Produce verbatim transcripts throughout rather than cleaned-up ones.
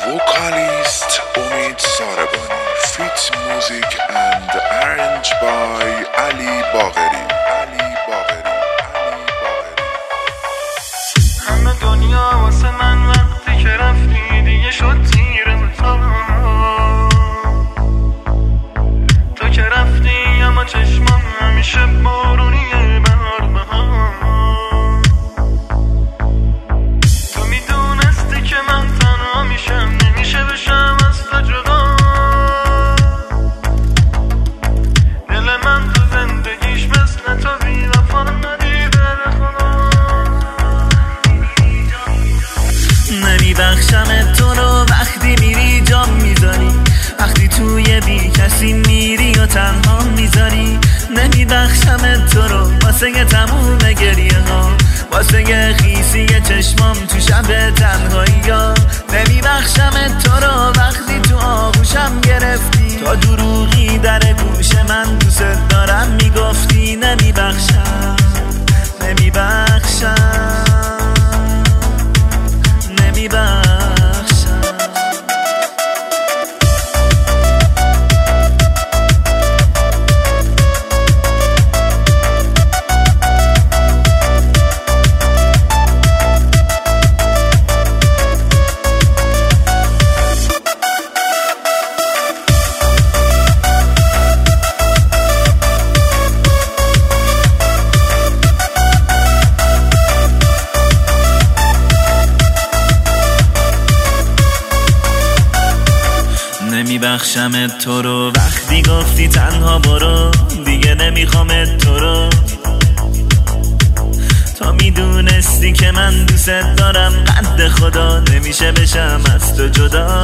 Vocalist Omid Sarabani, Fit Music and arranged by Ali Bagheri. Ali Bagheri. Ali Bagheri. همه دنیا واسه من وقتی که رفتی دیگه شد تیره تو که رفتی اما چشمم همیشه بارونیه بهار بهار تو میدونستی که من تنها میشم نمیشه بشم از تو جدا دل من تو زندگیش مثل تو بی وفا ندیده خدا نمیبخشم تو رو وقتی میری جام میذاری وقتی توی بی کسی میری و تنها میذاری نمیبخشم تو رو واسه تموم گریه ها واسه خیسی چشمام تو شب تنهایی ها نمیبخشم تو رو وقتی تو آغوشم گرفتی تا دروغی در گوش من دوست دارم میگفتی نمیبخشم نمیبخشم نمیبخشم نمیبخشم تو رو وقتی گفتی تنها برو دیگه نمیخوام تو رو تا میدونستی که من دوست دارم قد خدا نمیشه بشم از تو جدا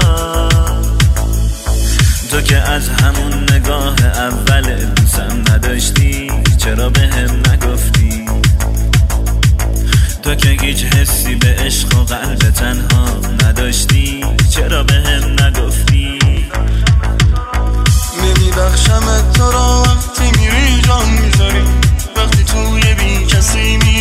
تو که از همون نگاه اول دوستم نداشتی چرا به هم نگفتی تو که هیچ حسی به عشق و قلب تنها نداشتی چرا به هم نگفتی نمیبخشم تو رو وقتی میری جان میذاری وقتی توی بی کسی میری